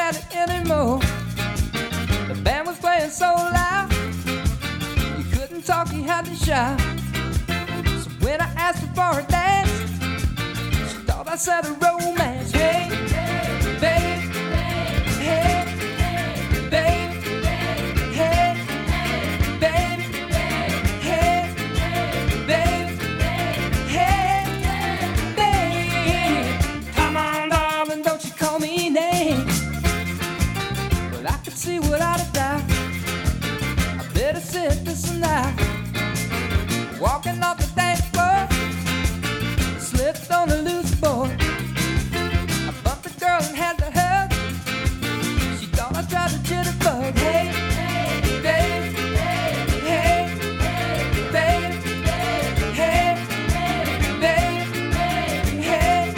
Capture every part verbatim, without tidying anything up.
had it anymore. The band was playing so loud, you couldn't talk, you had to shout. So when I asked her for a dance, she thought I said a romance. Hey, babe, hey, babe, hey, babe, hey, babe, hey, babe. Come on, darling, don't you call me names. But I could see without a doubt I better sit this one out. Walking off the dance floor, slipped on a loose board. I bumped the girl and had to hug. She thought I tried to jitterbug. Hey, babe, hey, babe, hey, babe, hey, babe, hey,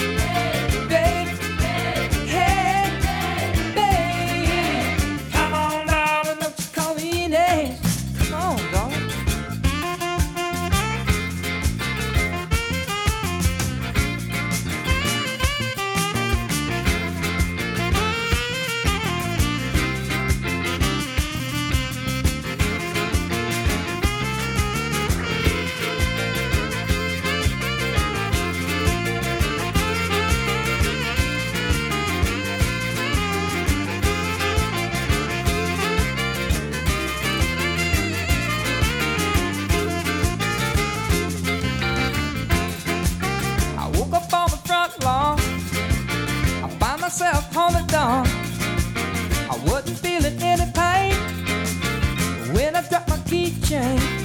babe. Come on, darling, don't you call me names. Come on, darling. I woke up on the front lawn. I found myself home at dawn. I wasn't feeling any pain when I dropped my keychain.